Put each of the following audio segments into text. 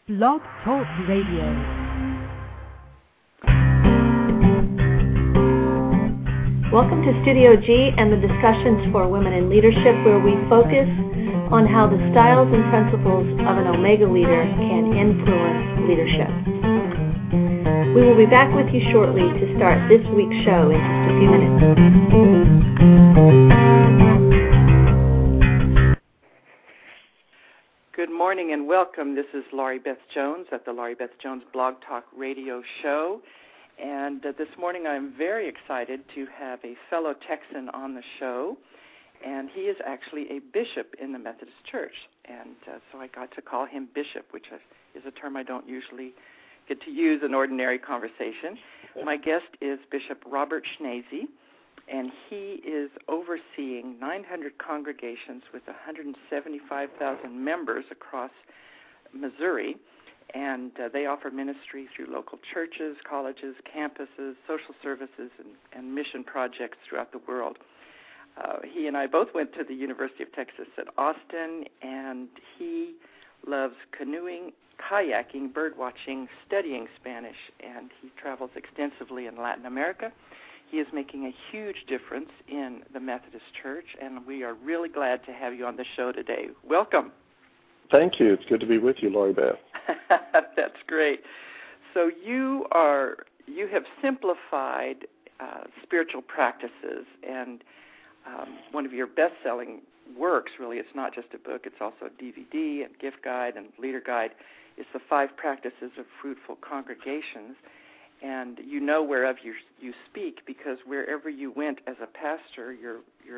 Blog Talk Radio. Welcome to Studio G and the discussions for women in leadership, where we focus on how the styles and principles of an Omega leader can influence leadership. We will be back with you shortly to start this week's show in just a few minutes. Good morning and welcome. This is Laurie Beth Jones at the Laurie Beth Jones Blog Talk Radio Show. And this morning I'm very excited to have a fellow Texan on the show. And he is actually a bishop in the Methodist Church. And so I got to call him bishop, which is a term I don't usually get to use in ordinary conversation. My guest is Bishop Robert Schnase, and he is overseeing 900 congregations with 175,000 members across Missouri. And they offer ministry through local churches, colleges, campuses, social services, and mission projects throughout the world. He and I both went to the University of Texas at Austin, and he loves canoeing, kayaking, bird watching, studying Spanish, and he travels extensively in Latin America. He is making a huge difference in the Methodist Church, and we are really glad to have you on the show today. Welcome. Thank you. It's good to be with you, Laurie Beth. That's great. So you have simplified spiritual practices, and one of your best-selling works, really, it's not just a book, it's also a DVD and gift guide and leader guide, is the 5 Practices of Fruitful Congregations. And you know whereof you speak, because wherever you went as a pastor, your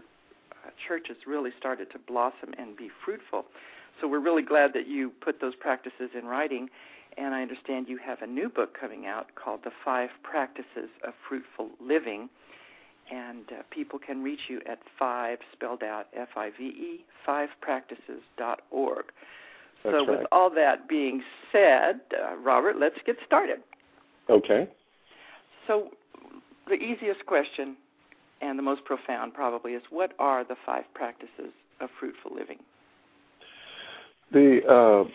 church has really started to blossom and be fruitful. So we're really glad that you put those practices in writing, and I understand you have a new book coming out called The 5 Practices of Fruitful Living, and people can reach you at 5, spelled out F-I-V-E, 5practices.org. So That's right. With all that being said, Robert, let's get started. Okay. So the easiest question and the most profound probably is, what are the 5 practices of fruitful living? The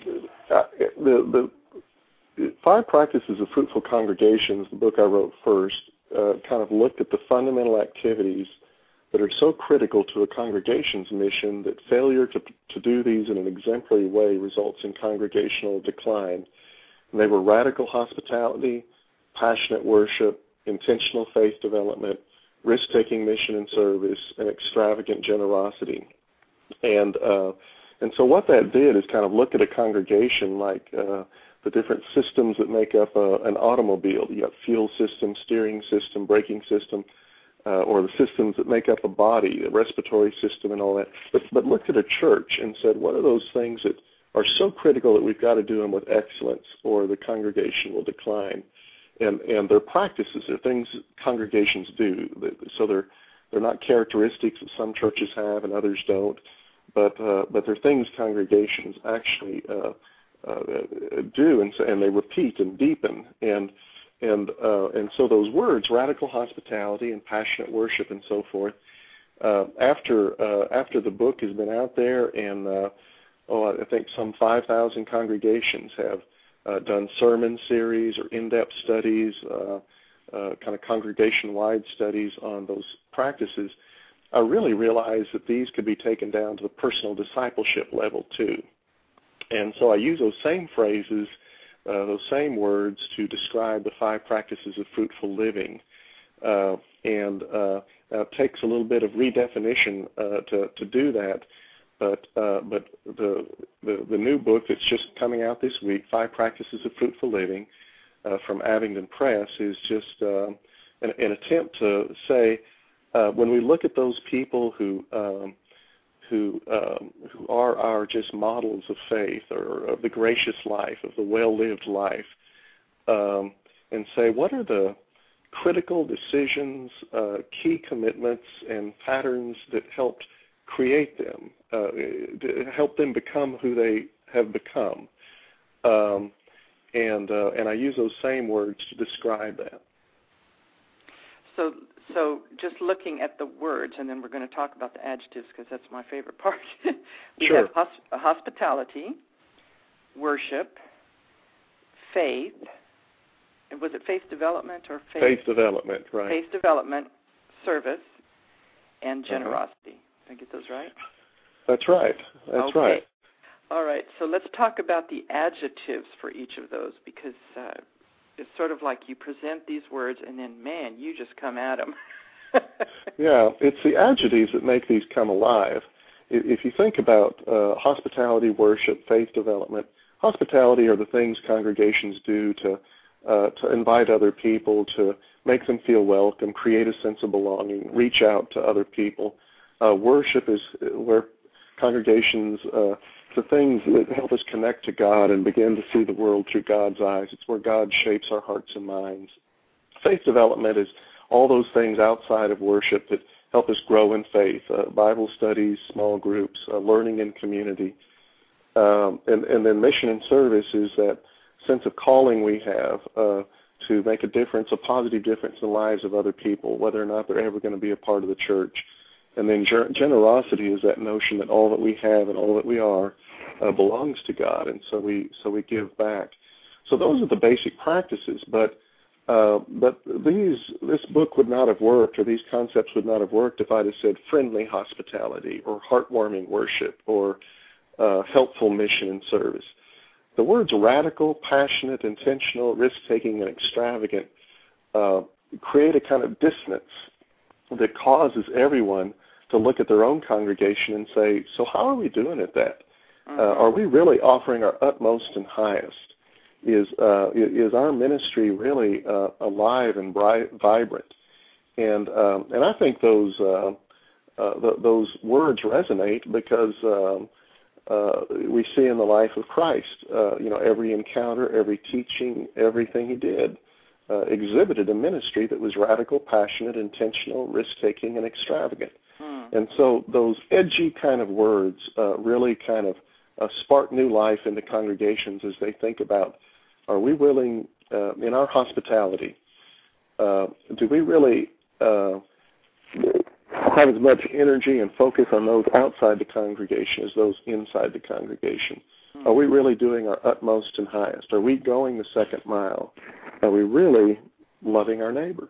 5 Practices of Fruitful Congregations, the book I wrote first, kind of looked at the fundamental activities that are so critical to a congregation's mission that failure to do these in an exemplary way results in congregational decline. And they were radical hospitality, passionate worship, intentional faith development, risk-taking mission and service, and extravagant generosity. And so what that did is kind of look at a congregation like the different systems that make up an automobile. You got fuel system, steering system, braking system, or the systems that make up a body, the respiratory system and all that. But looked at a church and said, what are those things that are so critical that we've got to do them with excellence or the congregation will decline? And their practices are things congregations do. So they're not characteristics that some churches have and others don't, but they're things congregations actually do, and they repeat and deepen. And so those words, radical hospitality and passionate worship and so forth, after the book has been out there, and I think some 5,000 congregations have done sermon series or in-depth studies, kind of congregation-wide studies on those practices, I really realized that these could be taken down to the personal discipleship level too. And so I use those same phrases, those same words to describe the 5 practices of fruitful living. And it takes a little bit of redefinition to do that. But the new book that's just coming out this week, 5 Practices of Fruitful Living, from Abingdon Press, is just an attempt to say, when we look at those people who are our just models of faith or of the gracious life, of the well-lived life, and say, what are the critical decisions, key commitments, and patterns that helped create them, help them become who they have become. And I use those same words to describe that. So just looking at the words, and then we're going to talk about the adjectives because that's my favorite part. We Sure. have hospitality, worship, faith, and was it faith development or faith? Faith development, right. Faith development, service, and generosity. Did I get those right? That's right. That's right. All right, so let's talk about the adjectives for each of those, because it's sort of like you present these words and then, man, you just come at them. Yeah, it's the adjectives that make these come alive. If you think about hospitality, worship, faith development, hospitality are the things congregations do to invite other people, to make them feel welcome, create a sense of belonging, reach out to other people. Worship is where congregations, the things that help us connect to God and begin to see the world through God's eyes. It's where God shapes our hearts and minds. Faith development is all those things outside of worship that help us grow in faith, Bible studies, small groups, learning in community. And then mission and service is that sense of calling we have to make a difference, a positive difference in the lives of other people, whether or not they're ever going to be a part of the church. And then generosity is that notion that all that we have and all that we are belongs to God, and so we give back. So those are the basic practices, but this book would not have worked, or these concepts would not have worked if I'd have said friendly hospitality or heartwarming worship or helpful mission and service. The words radical, passionate, intentional, risk-taking, and extravagant create a kind of dissonance that causes everyone to look at their own congregation and say, so how are we doing at that? Are we really offering our utmost and highest? Is our ministry really alive and vibrant? And I think those words resonate because we see in the life of Christ, every encounter, every teaching, everything he did exhibited a ministry that was radical, passionate, intentional, risk-taking, and extravagant. And so those edgy kind of words really kind of spark new life into congregations as they think about, are we willing, in our hospitality, do we really have as much energy and focus on those outside the congregation as those inside the congregation? Are we really doing our utmost and highest? Are we going the second mile? Are we really loving our neighbor?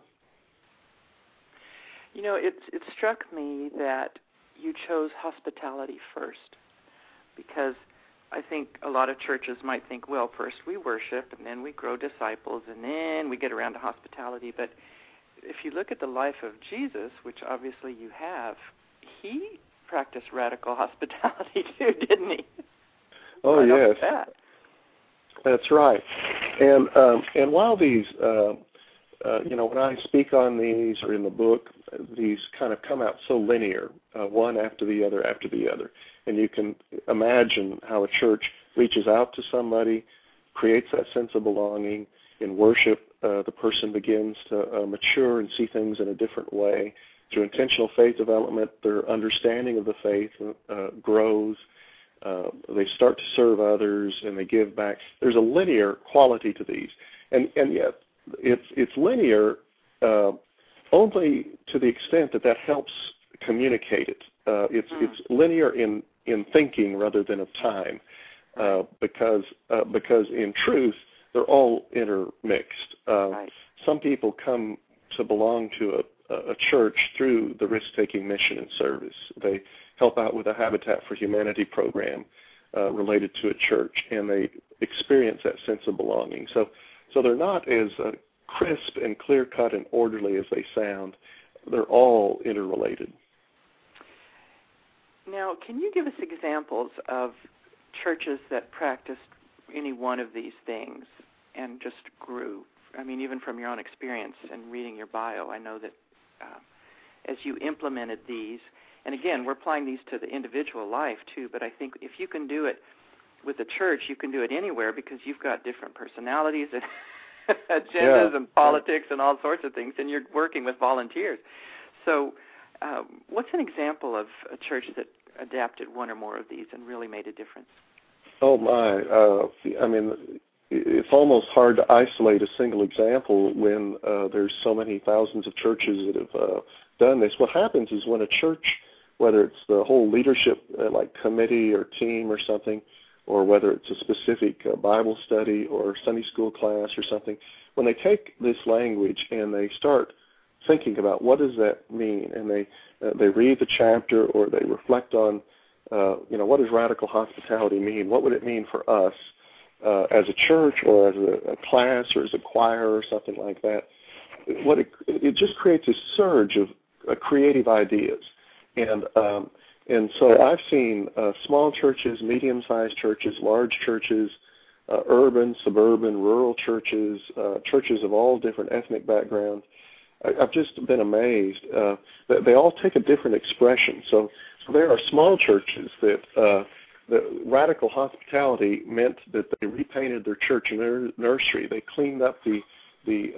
It struck me that you chose hospitality first, because I think a lot of churches might think, well, first we worship, and then we grow disciples, and then we get around to hospitality. But if you look at the life of Jesus, which obviously you have, he practiced radical hospitality too, didn't he? Oh, yes. That's right. And while these, when I speak on these or in the book, these kind of come out so linear, one after the other after the other. And you can imagine how a church reaches out to somebody, creates that sense of belonging. In worship, the person begins to mature and see things in a different way. Through intentional faith development, their understanding of the faith grows. They start to serve others, and they give back. There's a linear quality to these. And yet it's linear only to the extent that helps communicate it. It's linear in thinking rather than of time, because in truth they're all intermixed. Right. Some people come to belong to a church through the risk-taking mission and service. They help out with a Habitat for Humanity program related to a church, and they experience that sense of belonging. So they're not as crisp and clear-cut and orderly as they sound. They're all interrelated. Now, can you give us examples of churches that practiced any one of these things and just grew? I mean, even from your own experience and reading your bio, I know that as you implemented these, and again, we're applying these to the individual life too, but I think if you can do it with the church, you can do it anywhere, because you've got different personalities and agendas and politics and all sorts of things, and you're working with volunteers. So what's an example of a church that adapted one or more of these and really made a difference? Oh, my. I mean, it's almost hard to isolate a single example when there's so many thousands of churches that have done this. What happens is when a church, whether it's the whole leadership, like committee or team or something, or whether it's a specific Bible study or Sunday school class or something, when they take this language and they start thinking about what does that mean, and they read the chapter or they reflect on, what does radical hospitality mean? What would it mean for us as a church or as a class or as a choir or something like that? It just creates a surge of creative ideas. And so I've seen small churches, medium-sized churches, large churches, urban, suburban, rural churches, churches of all different ethnic backgrounds. I've just been amazed that they all take a different expression. So there are small churches that radical hospitality meant that they repainted their church nursery. They cleaned up the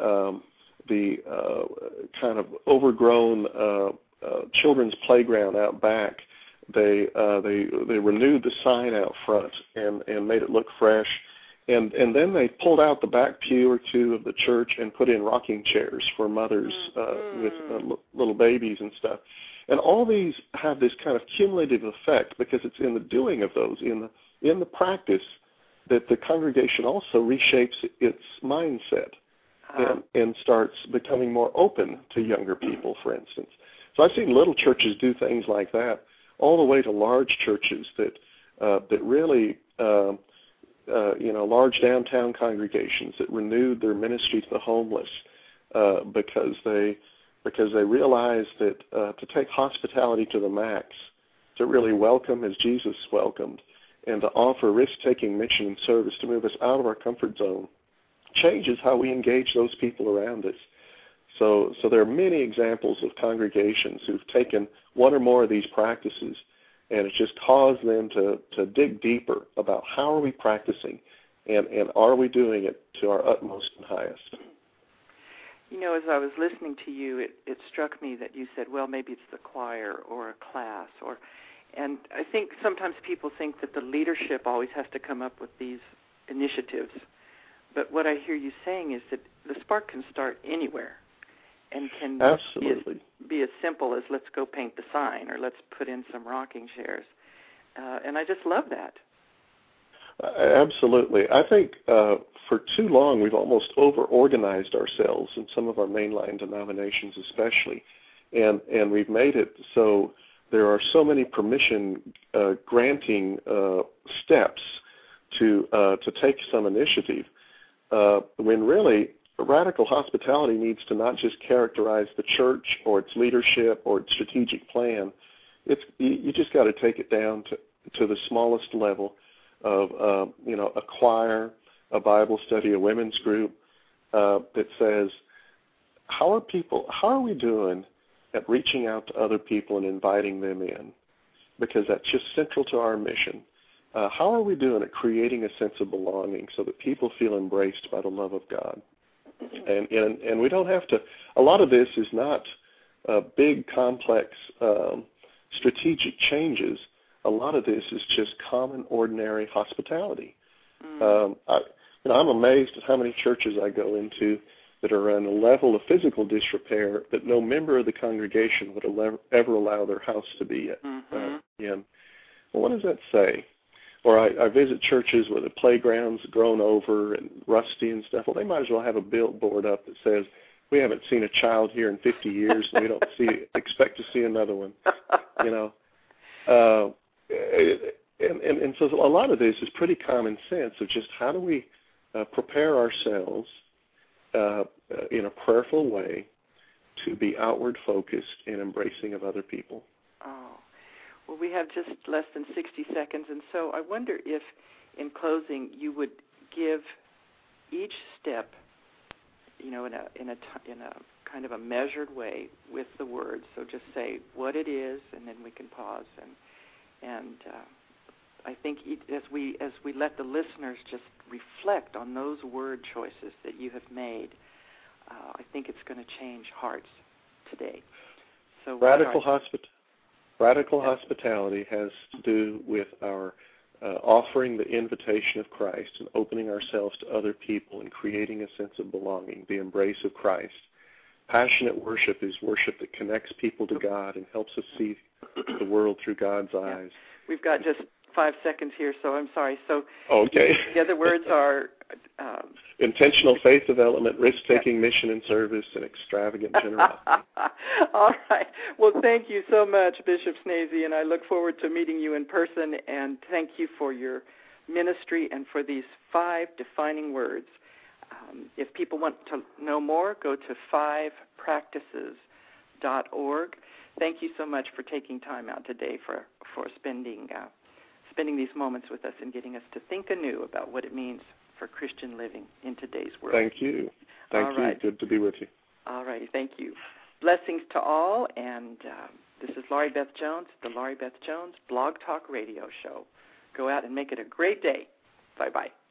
kind of overgrown children's playground out back. They renewed the sign out front and made it look fresh. And then they pulled out the back pew or two of the church and put in rocking chairs for mothers with little babies and stuff. And all these have this kind of cumulative effect because it's in the doing of those, in the practice, that the congregation also reshapes its mindset and starts becoming more open to younger people, for instance. So I've seen little churches do things like that, all the way to large churches that really, large downtown congregations that renewed their ministry to the homeless because they realized that to take hospitality to the max, to really welcome as Jesus welcomed, and to offer risk-taking mission and service to move us out of our comfort zone, changes how we engage those people around us. So there are many examples of congregations who've taken one or more of these practices, and it's just caused them to dig deeper about how are we practicing, and are we doing it to our utmost and highest. As I was listening to you, it struck me that you said, well, maybe it's the choir or a class, and I think sometimes people think that the leadership always has to come up with these initiatives. But what I hear you saying is that the spark can start anywhere and can be as simple as let's go paint the sign or let's put in some rocking chairs. And I just love that. Absolutely. I think for too long we've almost over-organized ourselves in some of our mainline denominations especially, and we've made it so there are so many permission granting steps to take some initiative when really radical hospitality needs to not just characterize the church or its leadership or its strategic plan. You just got to take it down to the smallest level of a choir, a Bible study, a women's group that says, how are we doing at reaching out to other people and inviting them in? Because that's just central to our mission. How are we doing at creating a sense of belonging so that people feel embraced by the love of God? And we don't have to. A lot of this is not big, complex, strategic changes. A lot of this is just common, ordinary hospitality. I'm amazed at how many churches I go into that are on a level of physical disrepair that no member of the congregation would ever allow their house to be in. Well, what does that say? Or I visit churches where the playground's grown over and rusty and stuff. Well, they might as well have a billboard up that says, we haven't seen a child here in 50 years, and we don't expect to see another one. And so a lot of this is pretty common sense of just how do we prepare ourselves in a prayerful way to be outward focused and embracing of other people. Oh. Well, we have just less than 60 seconds, and so I wonder if, in closing, you would give each step, in a kind of a measured way with the words. So just say what it is, and then we can pause. And I think as we let the listeners just reflect on those word choices that you have made, I think it's going to change hearts today. So Radical hospitality has to do with our offering the invitation of Christ and opening ourselves to other people and creating a sense of belonging, the embrace of Christ. Passionate worship is worship that connects people to God and helps us see the world through God's eyes. We've got just 5 seconds here, so I'm sorry. So okay. The other words are... intentional faith development, risk-taking mission and service, and extravagant generosity. All right. Well, thank you so much, Bishop Snasey, and I look forward to meeting you in person, and thank you for your ministry and for these 5 defining words. If people want to know more, go to 5practices.org. Thank you so much for taking time out today for spending these moments with us and getting us to think anew about what it means for Christian living in today's world. Thank you. Thank you. Good to be with you. All righty. Thank you. Blessings to all, and this is Laurie Beth Jones, the Laurie Beth Jones Blog Talk Radio Show. Go out and make it a great day. Bye-bye.